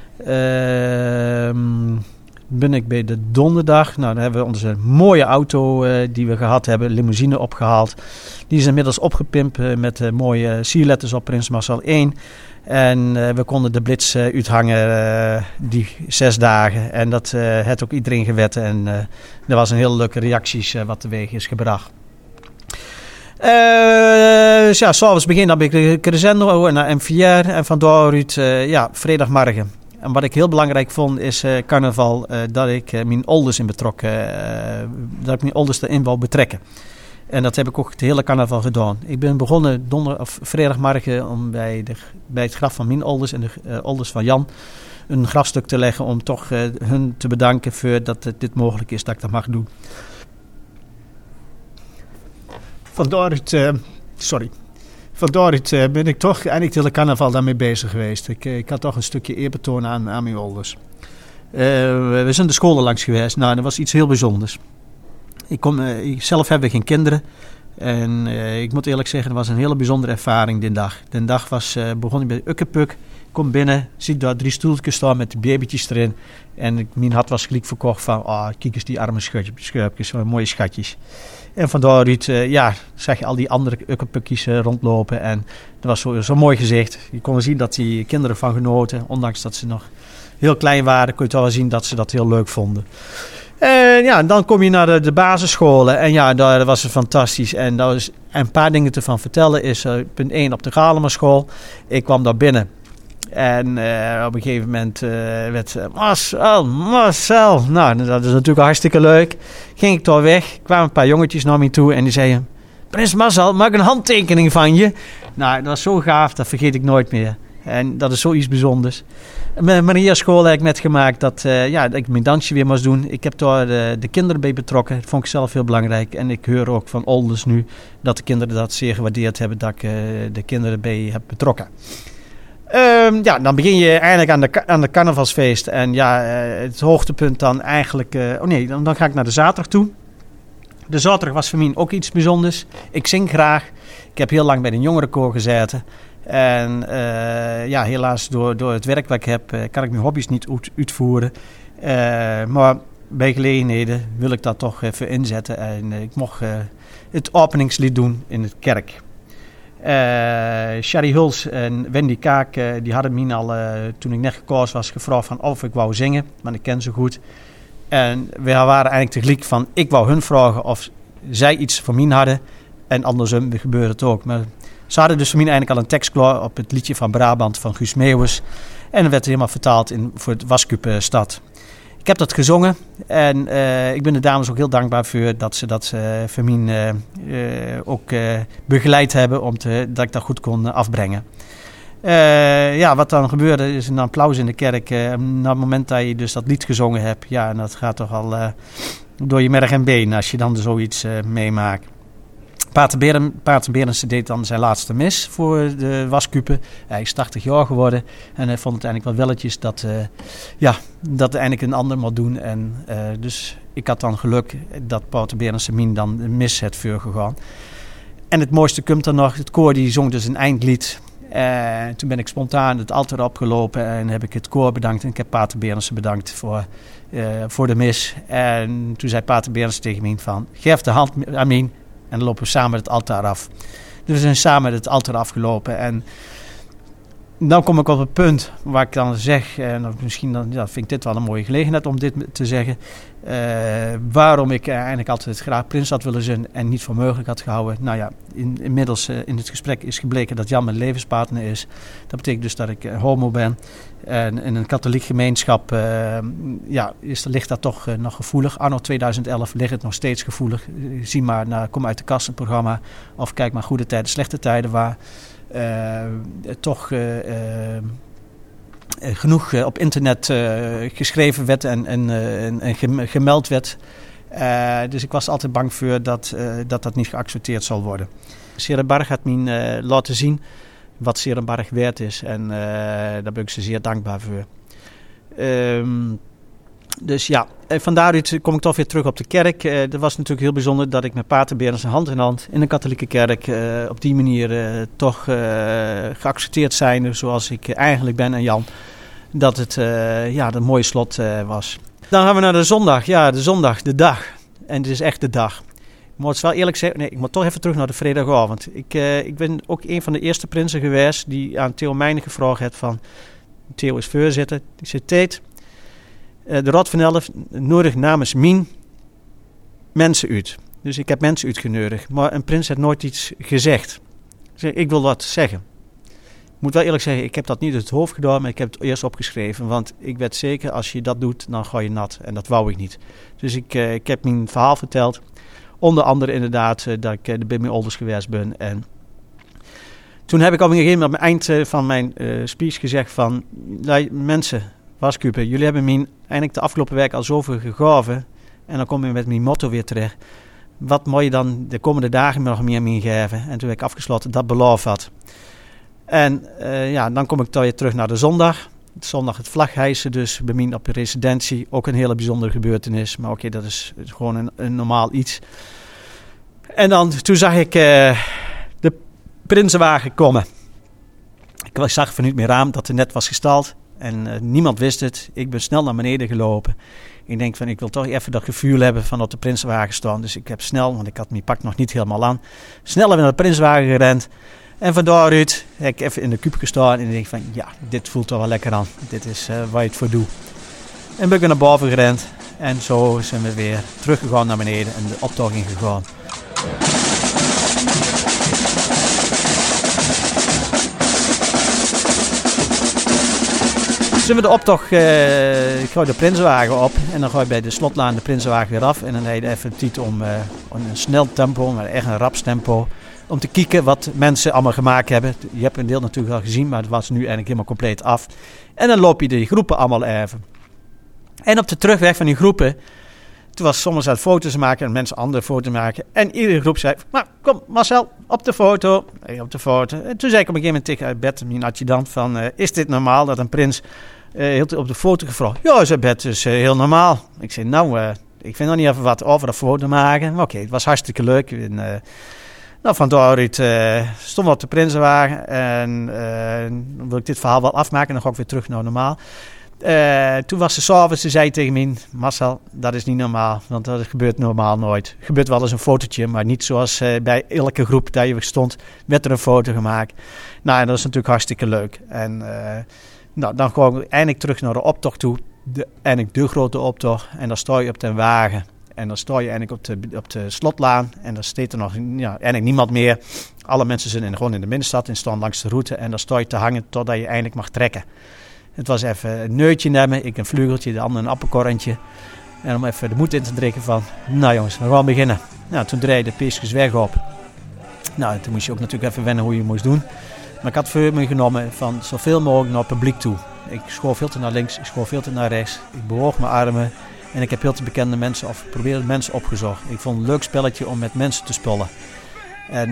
Uh, ben ik bij de donderdag. Nou, dan hebben we onze mooie auto uh, die we gehad hebben, limousine opgehaald. Die is inmiddels opgepimpt uh, met uh, mooie sierletters op Prins Marcel één. En uh, we konden de blitz uh, uithangen uh, die zes dagen. En dat uh, heeft ook iedereen gewetten. En uh, er was een hele leuke reacties uh, wat teweeg is gebracht. Uh, dus ja, s'avonds begin dan ben ik de crescendo naar M vier. En van daaruit, uh, ja, vrijdagmorgen. En wat ik heel belangrijk vond is uh, carnaval, uh, dat ik uh, mijn ouders in betrokken, uh, dat ik mijn ouders erin wou betrekken. En dat heb ik ook het hele carnaval gedaan. Ik ben begonnen donder, of vrijdagmorgen om bij, de, bij het graf van mijn ouders en de uh, ouders van Jan een grafstuk te leggen om toch uh, hun te bedanken voor dat het dit mogelijk is dat ik dat mag doen. Vandaaruit, uh, sorry. Vandaaruit uh, ben ik toch eigenlijk het hele carnaval daarmee bezig geweest. Ik, uh, ik had toch een stukje eerbetoon aan, aan mijn ouders. Uh, we zijn de scholen langs geweest. Nou, dat was iets heel bijzonders. Ik kom, uh, ik zelf heb ik geen kinderen. En uh, ik moet eerlijk zeggen, het was een hele bijzondere ervaring die dag. Die dag was, uh, begon ik bij Ukkepuk. Ik kom binnen, zie daar drie stoeltjes staan met de babytjes erin. En ik, mijn hart was gelijk verkocht van, oh, kijk eens die arme schuipjes, mooie schatjes. En van daaruit, uh, ja, zag je al die andere Ukkepukjes uh, rondlopen. En dat was zo'n zo mooi gezicht. Je kon zien dat die kinderen van genoten, ondanks dat ze nog heel klein waren, kon je toch wel zien dat ze dat heel leuk vonden. En ja, dan kom je naar de, de basisscholen en ja, daar was het fantastisch. En daar is een paar dingen te van vertellen is, uh, punt één op de Galemerschool. Ik kwam daar binnen En uh, op een gegeven moment uh, werd uh, Marcel, Marcel. Nou, dat is natuurlijk hartstikke leuk. Ging ik toch weg. Kwamen een paar jongetjes naar me toe en die zeiden... Prins Marcel, maak een handtekening van je. Nou, dat was zo gaaf, dat vergeet ik nooit meer. En dat is zoiets bijzonders. Met Maria School heb ik net gemaakt dat, uh, ja, dat ik mijn dansje weer moest doen. Ik heb daar de, de kinderen bij betrokken. Dat vond ik zelf heel belangrijk. En ik hoor ook van ouders nu dat de kinderen dat zeer gewaardeerd hebben dat ik uh, de kinderen bij heb betrokken. Um, ja, dan begin je eigenlijk aan de, aan de carnavalsfeest. En ja, uh, het hoogtepunt dan eigenlijk... Uh, oh nee, dan, dan ga ik naar de zaterdag toe. De zaterdag was voor mij ook iets bijzonders. Ik zing graag. Ik heb heel lang bij een jongerenkoor gezeten. En uh, ja, helaas door, door het werk wat ik heb, uh, kan ik mijn hobby's niet uit, uitvoeren. Uh, maar bij gelegenheden wil ik dat toch even inzetten. En uh, ik mocht uh, het openingslied doen in het kerk. Uh, Sherry Huls en Wendy Kaak, uh, die hadden mij al, uh, toen ik net gekozen was, gevraagd van of ik wou zingen. Maar ik ken ze goed. En we waren eigenlijk tegelijk van, ik wou hun vragen of zij iets voor mij hadden. En andersom gebeurde het ook. Maar ze hadden dus voor mij eigenlijk al een tekst klaar op het liedje van Brabant van Guus Meeuwis. En dat werd helemaal vertaald in, voor het Waskupenstad. Ik heb dat gezongen en uh, ik ben de dames ook heel dankbaar voor dat ze dat uh, voor mij uh, uh, ook uh, begeleid hebben om te, dat ik dat goed kon uh, afbrengen. Uh, ja, wat dan gebeurde is een applaus in de kerk. Uh, na het moment dat je dus dat lied gezongen hebt, ja, en dat gaat toch al uh, door je merg en been als je dan zoiets uh, meemaakt. Pater, Beren, Pater Berensen deed dan zijn laatste mis voor de Waskupen. Hij is tachtig jaar geworden en hij vond het eigenlijk wel welletjes dat, uh, ja, dat eigenlijk een ander moet doen. En, uh, dus ik had dan geluk dat Pater Berensen mij dan de mis heeft voorgegaan. En het mooiste komt dan nog, het koor die zong dus een eindlied. Uh, toen ben ik spontaan het altaar opgelopen en heb ik het koor bedankt. En ik heb Pater Berensen bedankt voor, uh, voor de mis. En toen zei Pater Berensen tegen mij van, geef de hand aan mij. En dan lopen we samen het altaar af. Dus we zijn samen het altaar afgelopen. En dan kom ik op het punt waar ik dan zeg... en misschien dan, ja, vind ik dit wel een mooie gelegenheid om dit te zeggen... Uh, waarom ik eigenlijk altijd graag prins had willen zijn... en niet voor mogelijk had gehouden. Nou ja, in, inmiddels uh, in het gesprek is gebleken dat Jan mijn levenspartner is. Dat betekent dus dat ik uh, homo ben. En in een katholiek gemeenschap uh, ja, is, ligt dat toch uh, nog gevoelig. Anno tweeduizend elf ligt het nog steeds gevoelig. Uh, zie maar naar Kom uit de Kast, een programma. Of kijk maar Goede Tijden, Slechte Tijden... waar uh, toch uh, uh, genoeg uh, op internet uh, geschreven werd en, en, uh, en, en gemeld werd. Uh, dus ik was altijd bang voor dat uh, dat, dat niet geaccepteerd zal worden. S.Herrenborg had mij uh, laten zien... wat S.Herrenborg waard is. En uh, daar ben ik ze zeer dankbaar voor. Um, dus ja, en van daaruit kom ik toch weer terug op de kerk. Uh, dat was natuurlijk heel bijzonder dat ik met Pater Berensen hand in hand in een katholieke kerk uh, op die manier uh, toch uh, geaccepteerd zijn zoals ik eigenlijk ben en Jan. Dat het uh, ja, een mooie slot uh, was. Dan gaan we naar de zondag. Ja, de zondag, de dag. En het is echt de dag. Ik moet wel eerlijk zeggen, nee, ik moet toch even terug naar de vrijdagavond. Ik, uh, ik ben ook een van de eerste prinsen geweest die aan Theo Meijnen gevraagd heeft van... Theo is voorzitter. Die zei, Teet, uh, de Raad van Elf nodig namens Mien mensen uit. Dus ik heb mensen uitgenodigd. Maar een prins heeft nooit iets gezegd. Ik zei, ik wil wat zeggen. Ik moet wel eerlijk zeggen, ik heb dat niet uit het hoofd gedaan, maar ik heb het eerst opgeschreven. Want ik weet zeker, als je dat doet, dan ga je nat. En dat wou ik niet. Dus ik, uh, ik heb mijn verhaal verteld. Onder andere inderdaad uh, dat ik uh, bij mijn ouders geweest ben. En toen heb ik op een gegeven moment aan het eind uh, van mijn uh, speech gezegd van... Mensen, Waskupen, jullie hebben mij eigenlijk de afgelopen week al zoveel gegeven. En dan kom je met mijn motto weer terecht. Wat moet je dan de komende dagen nog meer mee geven? En toen heb ik afgesloten dat beloof had. En uh, ja, dan kom ik dan weer terug naar de zondag. Zondag het vlaghijsen, dus bij mij op de residentie. Ook een hele bijzondere gebeurtenis. Maar oké, okay, dat is gewoon een, een normaal iets. En dan, toen zag ik uh, de prinsenwagen komen. Ik zag vanuit mijn raam dat er net was gestald. En uh, niemand wist het. Ik ben snel naar beneden gelopen. Ik denk van, ik wil toch even dat gevoel hebben van op de prinsenwagen staan. Dus ik heb snel, want ik had mijn pak nog niet helemaal aan. Snel naar de prinsenwagen gerend. En van daaruit heb ik even in de kuip gestaan en ik denk van, ja, dit voelt toch wel lekker aan. Dit is uh, waar je het voor doet. En ben ik naar boven gerend en zo zijn we weer teruggegaan naar beneden en de optocht ingegaan. Zullen we de optocht, uh, ik gooi de Prinsenwagen op en dan gooi je bij de slotlaan de Prinsenwagen weer af. En dan heb je even tijd om uh, een snel tempo, maar echt een raps tempo, om te kijken wat mensen allemaal gemaakt hebben. Je hebt een deel natuurlijk al gezien, maar het was nu eigenlijk helemaal compleet af. En dan loop je die groepen allemaal even. En op de terugweg van die groepen, toen was soms uit foto's maken en mensen andere foto's maken. En iedere groep zei, nou kom Marcel, op de foto. Hey, op de foto. En toen zei ik op een gegeven moment tegen uit bed, mijn adjudant, van uh, is dit normaal dat een prins uh, heel op de foto gevraagd? Ja, zei Bert, is uh, heel normaal. Ik zei, nou, uh, ik vind nog niet even wat over de foto maken. Maar oké, okay, het was hartstikke leuk. En, uh, nou, van daaruit uh, stonden we op de Prinsenwagen. En uh, dan wil ik dit verhaal wel afmaken en dan ga ik weer terug naar normaal. Uh, toen was ze 's avonds, ze zei tegen mij, Marcel, dat is niet normaal, want dat gebeurt normaal nooit. Er gebeurt wel eens een fotootje, maar niet zoals uh, bij elke groep dat je stond, werd er een foto gemaakt. Nou, en dat is natuurlijk hartstikke leuk. En uh, nou, dan ga ik eindelijk terug naar de optocht toe, de, eindelijk de grote optocht, en dan sta je op de wagen. En dan sta je eindelijk op de, op de slotlaan en dan staat er nog ja, eigenlijk niemand meer. Alle mensen zijn in, gewoon in de binnenstad en staan langs de route en dan sta je te hangen totdat je eindelijk mag trekken. Het was even een neutje nemen, ik een vleugeltje, de ander een appelkorrentje. En om even de moed in te drinken van, nou jongens, we gaan beginnen. Nou, toen dreef de Peeskes weg op. Nou, toen moest je ook natuurlijk even wennen hoe je moest doen. Maar ik had voor me genomen van zoveel mogelijk naar het publiek toe. Ik schoof veel te naar links, ik schoof veel te naar rechts. Ik bewoog mijn armen en ik heb heel te bekende mensen of probeerde mensen opgezocht. Ik vond het een leuk spelletje om met mensen te spullen. En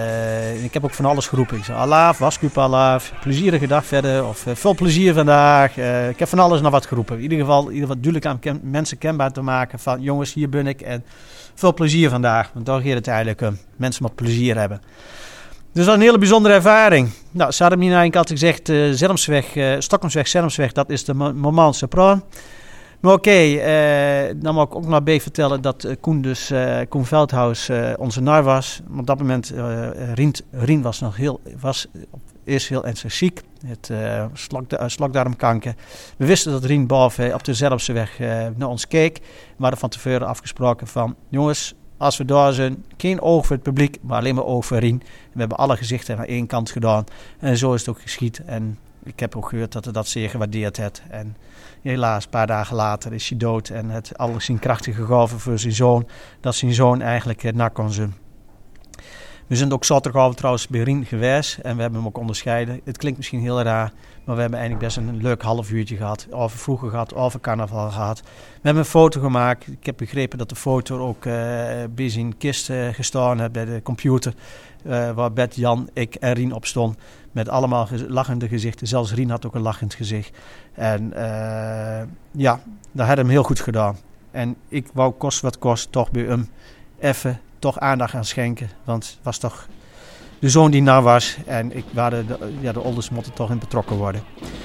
uh, ik heb ook van alles geroepen. Ik zei, alaaf, waskup alaaf, plezierige dag verder of uh, veel plezier vandaag. Uh, ik heb van alles nog wat geroepen. In ieder geval, in ieder geval duidelijk aan ken- mensen kenbaar te maken van jongens, hier ben ik en veel plezier vandaag. Want daar gaat het eigenlijk om. Mensen met plezier hebben. Dus dat is een hele bijzondere ervaring. Nou, ze hadden me eigenlijk altijd gezegd, uh, Zelmsweg, uh, Stockholmsweg, Zelmsweg, dat is de moment supreme. Maar oké, okay, uh, dan moet ik ook nog bij vertellen dat uh, Koen, dus, uh, Koen Veldhuis uh, onze nar was. Op dat moment, uh, Rien, Rien was nog heel, was eerst heel ernstig ziek. Het uh, slok, uh, slokdarmkanker. We wisten dat Rien boven op de Zelmseweg uh, naar ons keek. We hadden van tevoren afgesproken van, jongens, als we daar zijn, geen oog voor het publiek, maar alleen maar oog voor Rien. We hebben alle gezichten naar één kant gedaan. En zo is het ook geschied. En ik heb ook gehoord dat hij dat zeer gewaardeerd heeft. En helaas, een paar dagen later is hij dood. En het alles zijn krachten gegeven voor zijn zoon. Dat zijn zoon eigenlijk uh, na kon zijn. We zijn ook zaterdagavond trouwens bij Rien geweest. En we hebben hem ook onderscheiden. Het klinkt misschien heel raar. Maar we hebben eigenlijk best een leuk half uurtje gehad. Over vroeger gehad, over carnaval gehad. We hebben een foto gemaakt. Ik heb begrepen dat de foto ook uh, bij zijn kist uh, gestaan heeft bij de computer. Uh, waar Bert, Jan, ik en Rien op stond. Met allemaal ge- lachende gezichten. Zelfs Rien had ook een lachend gezicht. En uh, ja, dat had hem heel goed gedaan. En ik wou kost wat kost toch bij hem even toch aandacht aan schenken. Want het was toch de zoon die na was. En ik waren de, ja, de ouders moeten toch in betrokken worden.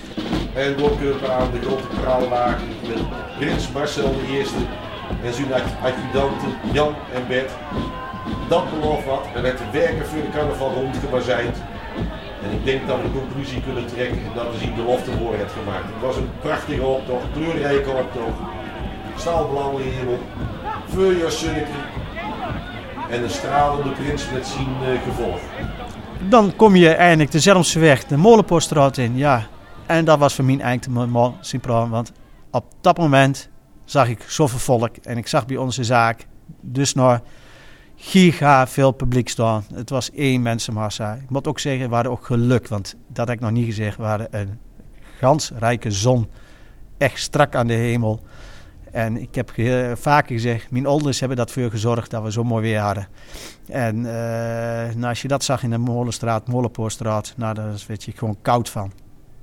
En doorkeuren aan de grote praalwagen met Prins Marcel de Eerste en zijn adjudanten Jan en Bert. Dat belooft wat en het werken voor de carnaval rondgebazijnd. En ik denk dat we de conclusie kunnen trekken dat we zien belofte voor het gemaakt. Het was een prachtige optocht, kleurrijke optocht, staalblauwe hemel, voorjaarszonnetje en een stralende prins met zijn uh, gevolg. Dan kom je eindelijk de Zelmseweg, de Molenpoortstraat in, ja. En dat was voor mij eigenlijk de moment supreme, want op dat moment zag ik zoveel volk en ik zag bij onze zaak dus nog giga veel publiek staan. Het was één mensenmassa. Ik moet ook zeggen, we hadden ook geluk, want dat heb ik nog niet gezegd. We hadden een glansrijke zon, echt strak aan de hemel. En ik heb ge- vaker gezegd, mijn ouders hebben dat voor gezorgd dat we zo mooi weer hadden. En uh, nou, als je dat zag in de Molenstraat, Molenpoortstraat, nou, daar werd je gewoon koud van.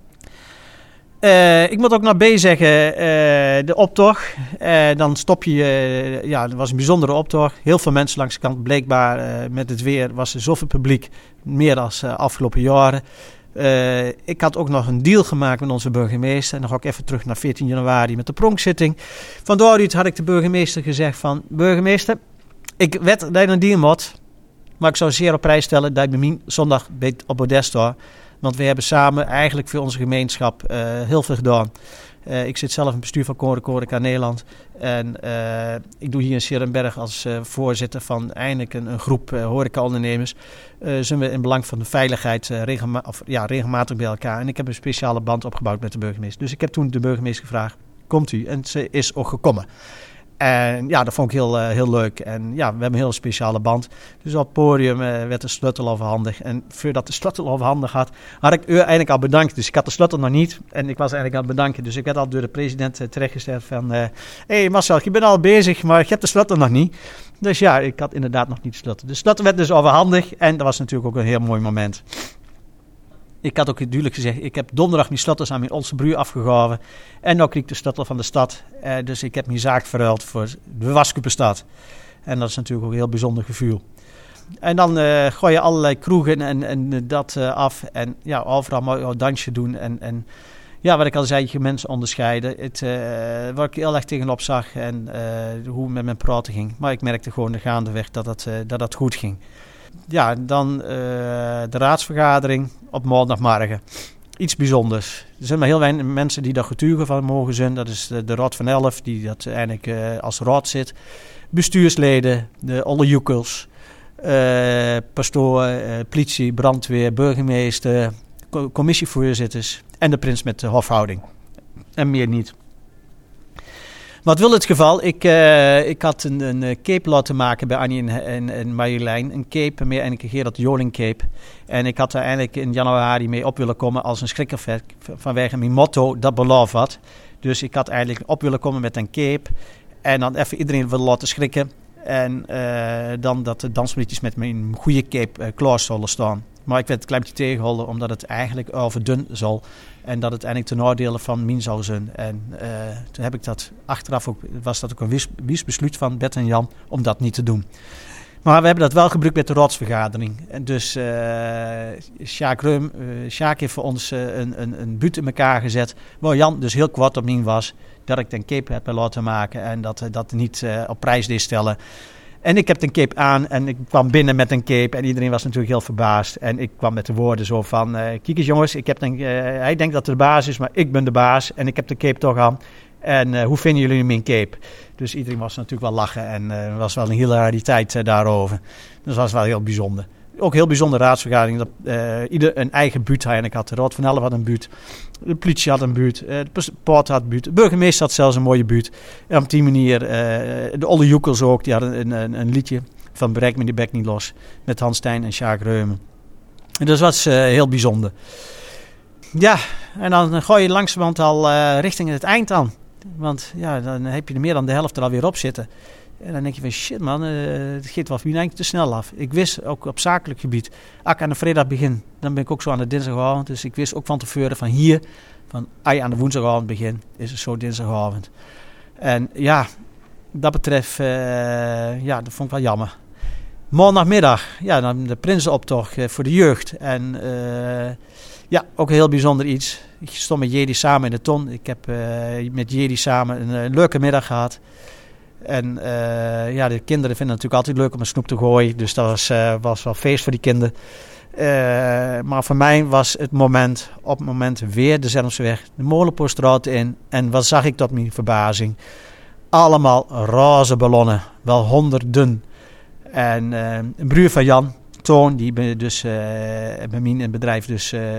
Uh, ik moet ook nog bij zeggen, uh, de optocht. Uh, dan stop je, uh, ja, het was een bijzondere optocht. Heel veel mensen langs de kant. Blijkbaar uh, met het weer was er zoveel publiek, meer dan uh, afgelopen jaren. Uh, ik had ook nog een deal gemaakt met onze burgemeester. En dan ga ik even terug naar veertien januari met de pronkzitting. Van daaruit had ik de burgemeester gezegd van, burgemeester, ik weet dat je een deal moet. Maar ik zou zeer op prijs stellen dat je bij mij zondag op Modest staat. Want we hebben samen eigenlijk voor onze gemeenschap uh, heel veel gedaan. Uh, ik zit zelf in het bestuur van Koninklijke Horeca Nederland. En uh, ik doe hier in 's-Heerenberg als uh, voorzitter van eindelijk een, een groep uh, horecaondernemers. Uh, zijn we in belang van de veiligheid uh, regema- of, ja, regelmatig bij elkaar. En ik heb een speciale band opgebouwd met de burgemeester. Dus ik heb toen de burgemeester gevraagd, komt u? En ze is ook gekomen. En ja, dat vond ik heel, uh, heel leuk. En ja, we hebben een heel speciale band. Dus op het podium uh, werd de sleutel overhandigd. En voordat de sleutel overhandigd had, had ik u eigenlijk al bedankt. Dus ik had de sleutel nog niet. En ik was eigenlijk aan het bedanken. Dus ik werd al door de president uh, terechtgesteld van... Hé uh, hey Marcel, je bent al bezig, maar je hebt de sleutel nog niet. Dus ja, ik had inderdaad nog niet de sleutel. De sleutel werd dus overhandigd. En dat was natuurlijk ook een heel mooi moment. Ik had ook duidelijk gezegd, ik heb donderdag mijn sleutels aan mijn Olsenbruur afgegeven. En nu kreeg ik de sleutel van de stad. Uh, dus ik heb mijn zaak verruild voor de Waskupenstad. En dat is natuurlijk ook een heel bijzonder gevoel. En dan uh, gooi je allerlei kroegen en, en dat uh, af. En ja, overal mooi een dansje doen. En, en ja, wat ik al zei, je mensen onderscheiden. Het, uh, waar ik heel erg tegenop zag en uh, hoe het met mijn praten ging. Maar ik merkte gewoon de gaandeweg dat dat, uh, dat, dat goed ging. Ja, dan uh, de raadsvergadering op maandagmorgen. Iets bijzonders. Er zijn maar heel weinig mensen die daar getuigen van mogen zijn. Dat is de, de Raad van Elf, die dat eigenlijk uh, als raad zit. Bestuursleden, de ollejoekels, uh, pastoor, uh, politie, brandweer, burgemeester, co- commissievoorzitters en de prins met de hofhouding. En meer niet. Wat wil het geval? Ik, uh, ik had een, een cape laten maken bij Annie en, en, en Marjolein. Een cape, meer eigenlijk een Gerard Joling cape. En ik had er eigenlijk in januari mee op willen komen als een schrikkervet vanwege mijn motto, dat beloof wat. Dus ik had eigenlijk op willen komen met een cape. En dan even iedereen willen laten schrikken. En uh, dan dat de dansliedjes met mijn goede cape uh, klaar zullen staan. Maar ik werd een klein beetje tegengehouden omdat het eigenlijk overdun zal. En dat het eigenlijk ten nadele van min zou zijn. En uh, toen heb ik dat achteraf ook, was dat ook een wies besluit van Bert en Jan om dat niet te doen. Maar we hebben dat wel gebruikt met de raadsvergadering. En dus uh, Sjaak Reum, uh, Sjaak heeft voor ons uh, een, een, een buut in elkaar gezet. Waar Jan dus heel kwaad op mij was. Dat ik een cape heb laten maken en dat dat niet uh, op prijs deed stellen. En ik heb een cape aan en ik kwam binnen met een cape en iedereen was natuurlijk heel verbaasd. En ik kwam met de woorden zo van, uh, kijk eens jongens, ik heb een, uh, hij denkt dat hij de baas is, maar ik ben de baas en ik heb de cape toch aan. En uh, hoe vinden jullie mijn cape? Dus iedereen was natuurlijk wel lachen en er uh, was wel een hilariteit uh, daarover. Dus dat was wel heel bijzonder. Ook heel bijzonder raadsvergadering. Dat uh, ieder een eigen buurt eigenlijk had. De Raad van Elf had een buurt. De politie had een buurt. Uh, de poort had een buurt. De burgemeester had zelfs een mooie buurt. En op die manier, uh, de Olle Joekels ook, die hadden een, een, een liedje van Bereik me die bek niet los. Met Hans Stijn en Sjaak Reumen. En dat was uh, heel bijzonder. Ja, en dan gooi je langzamerhand al uh, richting het eind aan. Want ja, dan heb je er meer dan de helft er alweer op zitten. En dan denk je van shit man, uh, het gaat wel eigenlijk te snel af. Ik wist ook op zakelijk gebied, als ik aan de vrijdag begin, dan ben ik ook zo aan de dinsdagavond. Dus ik wist ook van tevoren van hier, van als je aan de woensdagavond begint, is het zo dinsdagavond. En ja, dat betreft, uh, ja, dat vond ik wel jammer. Maandagmiddag, ja, dan de Prinsenoptocht uh, voor de jeugd. En uh, ja, ook heel bijzonder iets. Ik stond met Jedi samen in de ton. Ik heb uh, met Jedi samen een, een leuke middag gehad. En uh, ja, de kinderen vinden het natuurlijk altijd leuk om een snoep te gooien. Dus dat was, uh, was wel feest voor die kinderen. Uh, maar voor mij was het moment, op het moment weer de Zermseweg, de Molenpoortstraat in. En wat zag ik tot mijn verbazing? Allemaal roze ballonnen, wel honderden. En uh, een broer van Jan, Toon, die dus uh, bij mij in het bedrijf dus uh,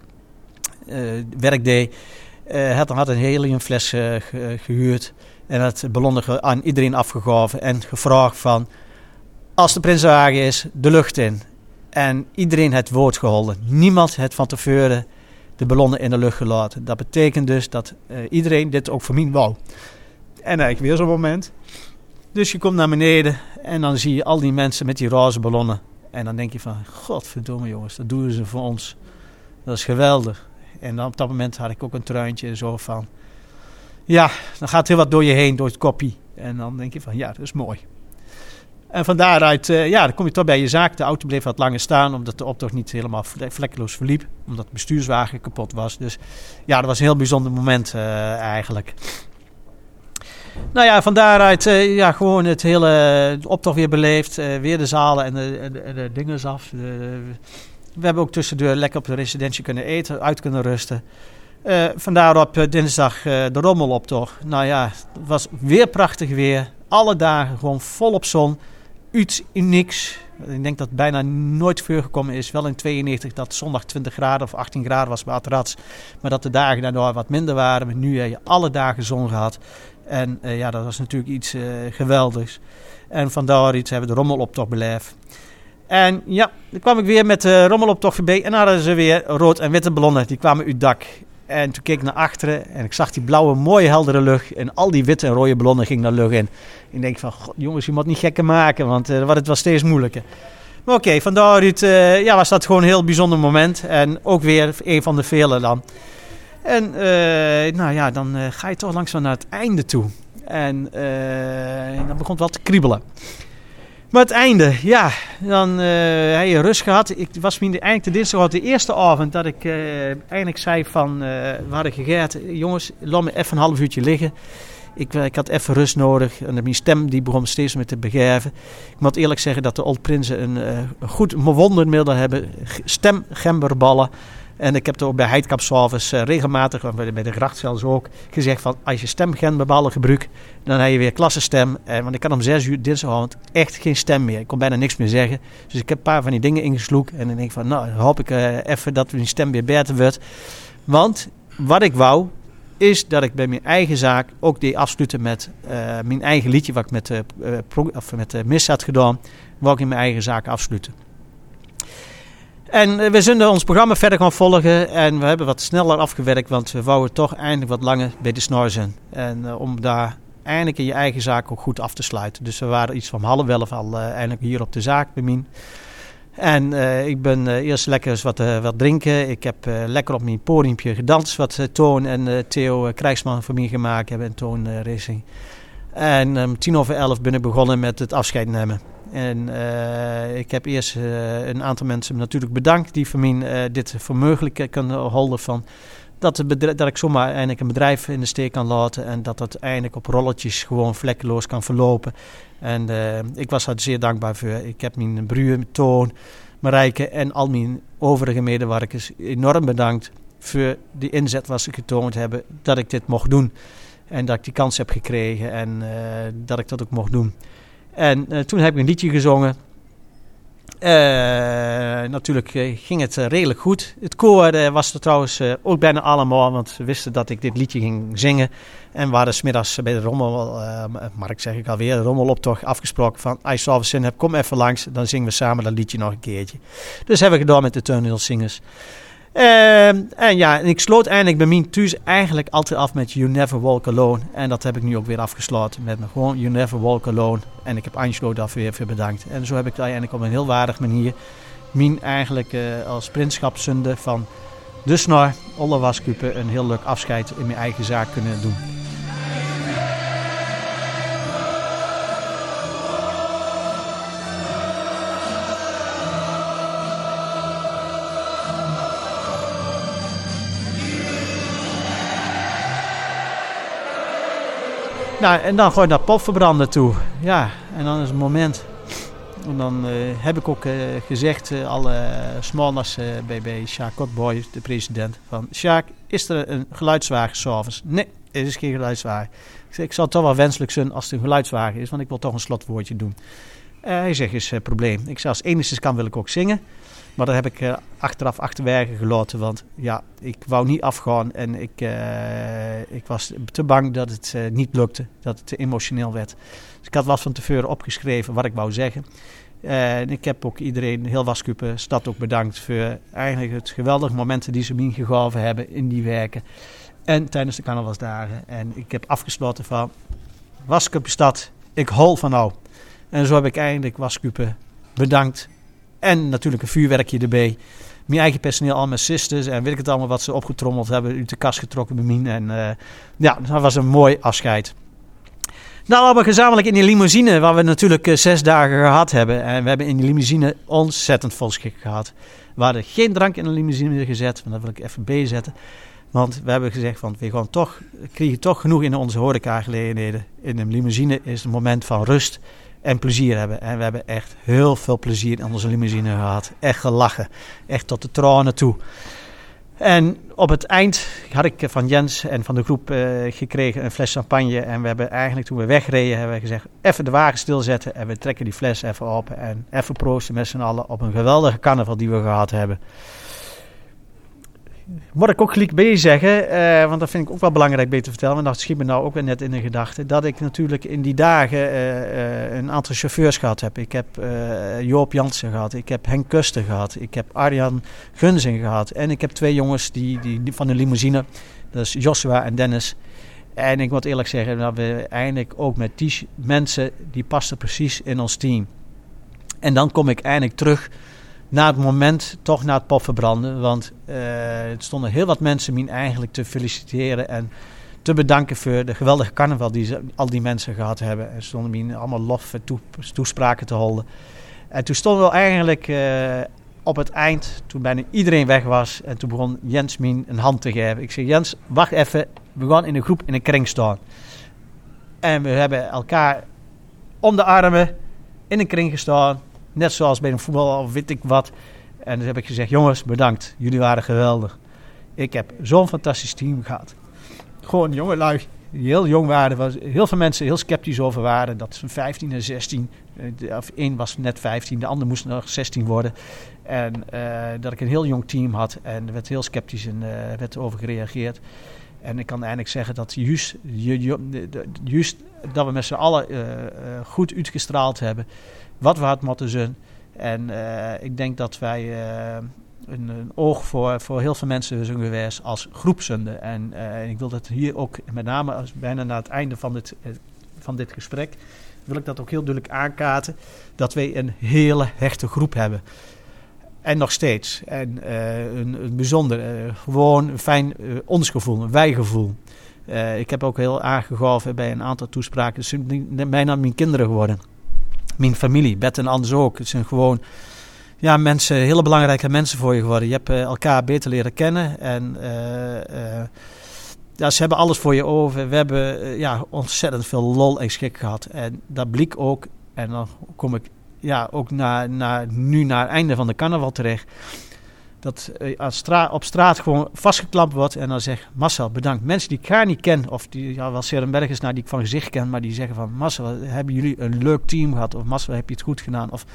uh, werk deed, uh, had, had een heliumfles uh, gehuurd. En het ballonnen aan iedereen afgegeven en gevraagd van, als de Prinsenwagen is, de lucht in. En iedereen het woord gehouden. Niemand het van tevoren de ballonnen in de lucht gelaten. Dat betekent dus dat uh, iedereen dit ook voor mij wou. En eigenlijk weer zo'n moment. Dus je komt naar beneden en dan zie je al die mensen met die roze ballonnen. En dan denk je van, godverdomme jongens, dat doen ze voor ons. Dat is geweldig. En dan op dat moment had ik ook een truintje zo van, ja, dan gaat heel wat door je heen, door het koppie. En dan denk je van, ja, dat is mooi. En van daaruit, uh, ja, dan kom je toch bij je zaak. De auto bleef wat langer staan, omdat de optocht niet helemaal vlekkeloos verliep. Omdat de bestuurswagen kapot was. Dus ja, dat was een heel bijzonder moment uh, eigenlijk. Nou ja, van daaruit uh, ja, gewoon het hele de optocht weer beleefd. Uh, weer de zalen en de, en de, en de dingen af. De, we hebben ook tussendoor lekker op de residentie kunnen eten, uit kunnen rusten. Uh, vandaar op uh, dinsdag uh, de rommeloptocht. Nou ja, het was weer prachtig weer. Alle dagen gewoon volop zon. Iets unieks. Ik denk dat het bijna nooit voorgekomen is. Wel in tweeënnegentig dat zondag twintig graden of achttien graden was bij Atrats. Maar dat de dagen daardoor wat minder waren. Maar nu heb je alle dagen zon gehad. En uh, ja, dat was natuurlijk iets uh, geweldigs. En vandaar iets hebben we de rommeloptocht beleefd. En ja, dan kwam ik weer met de rommeloptocht voorbij. En dan hadden ze weer rood en witte ballonnen. Die kwamen uit het dak. En toen keek ik naar achteren en ik zag die blauwe, mooie, heldere lucht. En al die witte en rode ballonnen gingen naar lucht in. Ik denk van, god, jongens, je moet niet gekker maken, want uh, het was steeds moeilijker. Maar oké, okay, van daaruit uh, ja, was dat gewoon een heel bijzonder moment. En ook weer een van de vele dan. En uh, nou ja, dan uh, ga je toch langzaam naar het einde toe. En uh, dan begon het wel te kriebelen. Maar het einde, ja, dan uh, heb je rust gehad. Ik was eigenlijk de dinsdag de eerste avond dat ik uh, eigenlijk zei van, uh, we hadden gegeten, jongens, laat me even een half uurtje liggen. Ik, ik had even rust nodig en mijn stem die begon steeds meer te begeven. Ik moet eerlijk zeggen dat de Old Prinsen een uh, goed wondermiddel hebben, stemgemberballen. En ik heb er ook bij Heidkamp s'avonds uh, regelmatig, bij de, bij de gracht zelfs ook, gezegd van als je stemgemberballen gebruikt, dan heb je weer klassenstem. Uh, want ik had om zes uur dinsdagavond echt geen stem meer. Ik kon bijna niks meer zeggen. Dus ik heb een paar van die dingen ingesloeg. En dan denk ik van, nou, dan hoop ik uh, even dat mijn stem weer beter wordt. Want wat ik wou, is dat ik bij mijn eigen zaak ook die afsluiten met uh, mijn eigen liedje, wat ik met, uh, pro- of met uh, mis had gedaan, wou ik in mijn eigen zaak afsluiten. En uh, we zullen ons programma verder gaan volgen en we hebben wat sneller afgewerkt, want we wouden toch eindelijk wat langer bij de snor zijn. En uh, om daar eindelijk in je eigen zaak ook goed af te sluiten. Dus we waren iets van half elf al uh, eindelijk hier op de zaak bij mij. En uh, ik ben uh, eerst lekker eens wat, uh, wat drinken. Ik heb uh, lekker op mijn podiumpje gedanst wat uh, Toon en uh, Theo uh, Krijgsman voor mij gemaakt hebben en Toon uh, Racing. En om um, tien over elf ben ik begonnen met het afscheid nemen. En uh, ik heb eerst uh, een aantal mensen natuurlijk bedankt die voor mij uh, dit voor mogelijk kunnen houden van dat, de bedrijf, dat ik zomaar eindelijk een bedrijf in de steek kan laten en dat het eindelijk op rolletjes gewoon vlekkeloos kan verlopen. En uh, ik was daar zeer dankbaar voor. Ik heb mijn broer, Toon, Marijke en al mijn overige medewerkers enorm bedankt voor die inzet wat ze getoond hebben dat ik dit mocht doen. En dat ik die kans heb gekregen en uh, dat ik dat ook mocht doen. En uh, toen heb ik een liedje gezongen. Uh, natuurlijk uh, ging het uh, redelijk goed. Het koor uh, was er trouwens uh, ook bijna allemaal, want ze wisten dat ik dit liedje ging zingen. En we hadden 's middags bij de rommel, uh, Mark zeg ik alweer, de rommeloptocht afgesproken van als je s'avonds zin hebt, kom even langs, dan zingen we samen dat liedje nog een keertje. Dus hebben we gedaan met de toneelzingers. Uh, en ja, ik sloot eindelijk bij mij thuis eigenlijk altijd af met You Never Walk Alone. En dat heb ik nu ook weer afgesloten met me gewoon You Never Walk Alone. En ik heb Angelo daarvoor weer voor bedankt. En zo heb ik eigenlijk op een heel waardige manier mijn eigenlijk uh, als prinsschapszunde van de snor, Olle Waskupen, een heel leuk afscheid in mijn eigen zaak kunnen doen. Nou, en dan gooi je naar popverbranden toe. Ja, en dan is het moment. En dan uh, heb ik ook uh, gezegd, uh, alle smallers uh, bij, bij Sjaak Kotboy, de president, van Sjaak, is er een geluidswagen s'avonds? Nee, er is geen geluidswagen. Ik zeg, ik zou het toch wel wenselijk zijn als het een geluidswagen is, want ik wil toch een slotwoordje doen. Uh, hij zegt, is een uh, probleem. Ik zeg, als het enigszins kan wil ik ook zingen. Maar dat heb ik uh, achteraf achterwege gelaten, want ja, ik wou niet afgaan en ik, uh, ik was te bang dat het uh, niet lukte, dat het te emotioneel werd. Dus ik had wat van tevoren opgeschreven wat ik wou zeggen. Uh, en ik heb ook iedereen, heel Waskupen, stad ook bedankt voor eigenlijk het geweldige momenten die ze me gegeven hebben in die werken. En tijdens de carnavalsdagen. En ik heb afgesloten van Waskupenstad, ik hol van nou. En zo heb ik eindelijk Waskupen bedankt. En natuurlijk een vuurwerkje erbij. Mijn eigen personeel, al mijn sisters en weet ik het allemaal wat ze opgetrommeld hebben, uit de kast getrokken bij mij. En uh, ja, dat was een mooi afscheid. Nou, allemaal gezamenlijk in die limousine, waar we natuurlijk uh, zes dagen gehad hebben. En we hebben in die limousine ontzettend vol schik gehad. We hadden geen drank in de limousine gezet, maar dat wil ik even bijzetten. Want we hebben gezegd, van, we gaan toch, krijgen toch genoeg in onze horecagelegenheden. In een limousine is het moment van rust en plezier hebben. En we hebben echt heel veel plezier in onze limousine gehad. Echt gelachen. Echt tot de tranen toe. En op het eind had ik van Jens en van de groep uh, gekregen een fles champagne. En we hebben eigenlijk toen we wegreden, hebben we gezegd, even de wagen stilzetten. En we trekken die fles even op en even proosten met z'n allen op een geweldige carnaval die we gehad hebben. Moet ik ook gelijk bij zeggen, uh, want dat vind ik ook wel belangrijk bij te vertellen. Want dat schiet me nou ook weer net in de gedachte. Dat ik natuurlijk in die dagen uh, uh, een aantal chauffeurs gehad heb. Ik heb uh, Joop Jansen gehad. Ik heb Henk Kuster gehad. Ik heb Arjan Gunzing gehad. En ik heb twee jongens die, die, die van de limousine. Dat is Joshua en Dennis. En ik moet eerlijk zeggen dat we eigenlijk ook met die mensen, die pasten precies in ons team. En dan kom ik eindelijk terug na het moment, toch naar het popverbranden. Want uh, er stonden heel wat mensen mij eigenlijk te feliciteren en te bedanken voor de geweldige carnaval die ze, al die mensen gehad hebben. Er stonden mij allemaal lof toe, toespraken te houden. En toen stonden we eigenlijk uh, op het eind, toen bijna iedereen weg was. En toen begon Jens mij een hand te geven. Ik zei, Jens, wacht even. We gaan in een groep in een kring staan. En we hebben elkaar om de armen in een kring gestaan. Net zoals bij een voetbal of weet ik wat. En toen heb ik gezegd, jongens, bedankt. Jullie waren geweldig. Ik heb zo'n fantastisch team gehad. Gewoon jonge lui die heel jong waren. Waar heel veel mensen heel sceptisch over waren. Dat ze vijftien en zestien. Of één was net vijftien, de ander moest nog zestien worden. En uh, dat ik een heel jong team had. En er werd heel sceptisch en uh, werd over gereageerd. En ik kan eigenlijk zeggen dat juist, juist dat we met z'n allen uh, uh, goed uitgestraald hebben. Wat we hadden moeten zijn. En uh, ik denk dat wij uh, een, een oog voor, voor heel veel mensen zijn geweest als groepszonde. En uh, ik wil dat hier ook, met name als bijna naar het einde van dit, uh, van dit gesprek, wil ik dat ook heel duidelijk aankaarten. Dat wij een hele hechte groep hebben. En nog steeds. En uh, een, een bijzonder, uh, gewoon een fijn uh, ons gevoel, een wijgevoel. Uh, ik heb ook heel aangegeven bij een aantal toespraken. Het zijn bijna mijn kinderen geworden. Mijn familie, Bert en Anders ook. Het zijn gewoon ja, mensen, hele belangrijke mensen voor je geworden. Je hebt uh, elkaar beter leren kennen. En uh, uh, ja, ze hebben alles voor je over. We hebben uh, ja, ontzettend veel lol en schik gehad. En dat bleek ook. En dan kom ik ja, ook naar, naar, nu naar het einde van de carnaval terecht. Dat uh, als stra- op straat gewoon vastgeklampt wordt. En dan zegt Marcel, bedankt. Mensen die ik ga niet ken. Of die ja, wel Serenbergers naar die ik van gezicht ken. Maar die zeggen van Marcel, hebben jullie een leuk team gehad? Of Marcel, heb je het goed gedaan? Of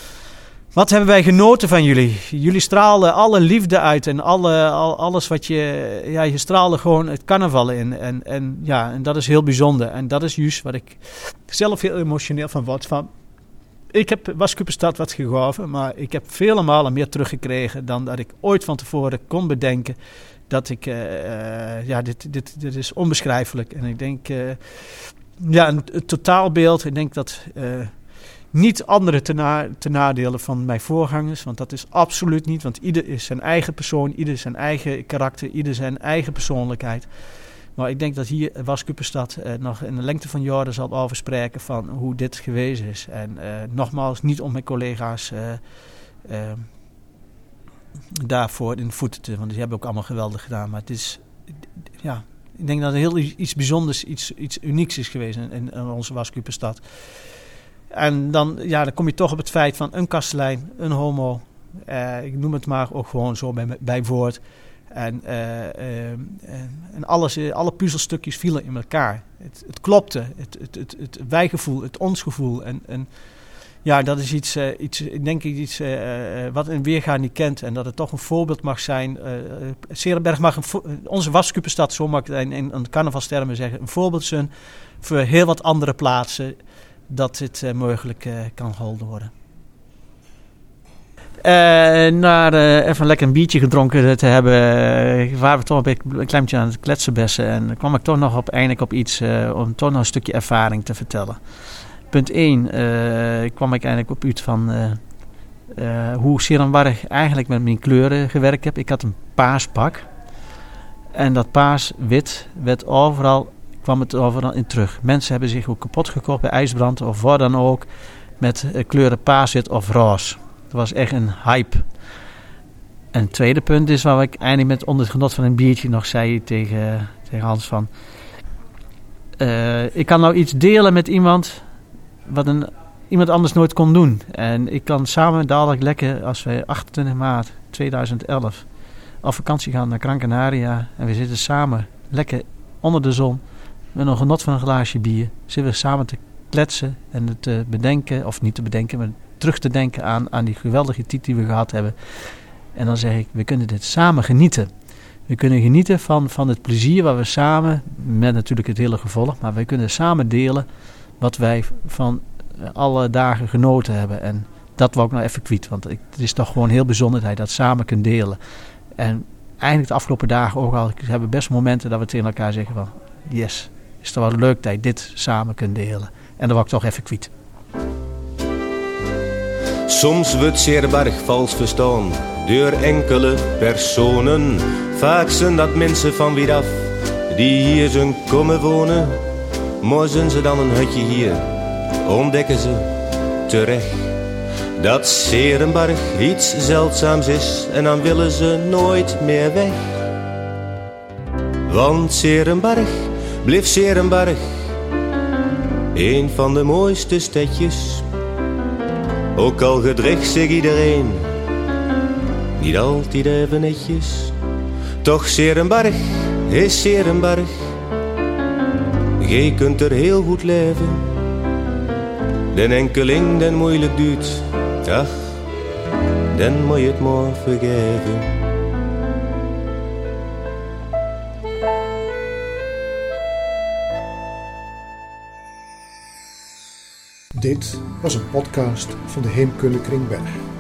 wat hebben wij genoten van jullie? Jullie straalden alle liefde uit. En alle, al, alles wat je... Ja, je straalde gewoon het carnaval in. En, en, ja, en dat is heel bijzonder. En dat is juist wat ik zelf heel emotioneel van word. Van, ik heb Waskupenstad wat gegeven, maar ik heb vele malen meer teruggekregen dan dat ik ooit van tevoren kon bedenken. Dat ik, uh, uh, ja, dit, dit, dit is onbeschrijfelijk. En ik denk, uh, ja, een, een totaalbeeld. Ik denk dat uh, niet anderen ten, na, ten nadele van mijn voorgangers, want dat is absoluut niet. Want ieder is zijn eigen persoon, ieder zijn eigen karakter, ieder zijn eigen persoonlijkheid. Maar ik denk dat hier Waskupenstad uh, nog in de lengte van jaren zal over spreken van hoe dit geweest is. En uh, nogmaals, niet om mijn collega's uh, uh, daarvoor in de voeten te, want die hebben ook allemaal geweldig gedaan. Maar het is, ja, ik denk dat het heel iets bijzonders, iets, iets unieks is geweest in, in onze Waskupenstad. En dan, ja, dan kom je toch op het feit van een kastelein, een homo. Uh, ik noem het maar ook gewoon zo bij, bij woord. En, uh, uh, en alles, alle puzzelstukjes vielen in elkaar. Het, het klopte, het, het, het, het wijgevoel, het onsgevoel. En, en ja, dat is iets, uh, iets ik denk iets uh, wat een weerga niet kent. En dat het toch een voorbeeld mag zijn. Uh, Serenberg mag een vo- onze Waskupenstad, zo mag ik in, in, in carnavalstermen zeggen, een voorbeeld zijn voor heel wat andere plaatsen dat dit uh, mogelijk uh, kan gehouden worden. Uh, na uh, even lekker een biertje gedronken te hebben, uh, waren we toch een, beetje, een klein beetje aan het kletsenbessen. En dan kwam ik toch nog op, eindelijk op iets uh, om toch nog een stukje ervaring te vertellen. Punt één, uh, kwam ik eigenlijk op iets van uh, uh, hoe Serenbarg eigenlijk met mijn kleuren gewerkt heb. Ik had een paars pak. En dat paars-wit werd overal, kwam het overal in terug. Mensen hebben zich ook kapot gekocht bij IJsbrand of waar dan ook met uh, kleuren paars-wit of roze. Het was echt een hype. En het tweede punt is waar ik eindelijk met onder het genot van een biertje nog zei tegen, tegen Hans van... Uh, ik kan nou iets delen met iemand wat een, iemand anders nooit kon doen. En ik kan samen dadelijk lekker, als wij achtentwintig maart tweeduizend elf op vakantie gaan naar Gran Canaria en we zitten samen lekker onder de zon met een genot van een glaasje bier. Zitten we samen te kletsen en te bedenken, of niet te bedenken, maar terug te denken aan, aan die geweldige tijd die we gehad hebben. En dan zeg ik, we kunnen dit samen genieten. We kunnen genieten van, van het plezier waar we samen, met natuurlijk het hele gevolg, maar we kunnen samen delen wat wij van alle dagen genoten hebben. En dat wou ik nou even kwijt, want het is toch gewoon heel bijzonder dat je dat samen kunt delen. En eigenlijk de afgelopen dagen ook al hebben we best momenten dat we tegen elkaar zeggen van, yes, is toch wel leuk dat je dit samen kunt delen. En dat wou ik toch even kwijt. Soms wordt Cerenberg vals verstaan door enkele personen. Vaak zijn dat mensen van wie af die hier zijn komen wonen. Maar zijn ze dan een hutje hier, ontdekken ze terecht dat Cerenberg iets zeldzaams is en dan willen ze nooit meer weg. Want Cerenberg bleef Cerenberg, een van de mooiste stedjes. Ook al gedreigt zich iedereen niet altijd even netjes. Toch Cerenberg is Cerenberg, je kunt er heel goed leven. Den enkeling den moeilijk duurt, ach, dan moet je het maar vergeven. Dit was een podcast van de Heemkundekring Berg.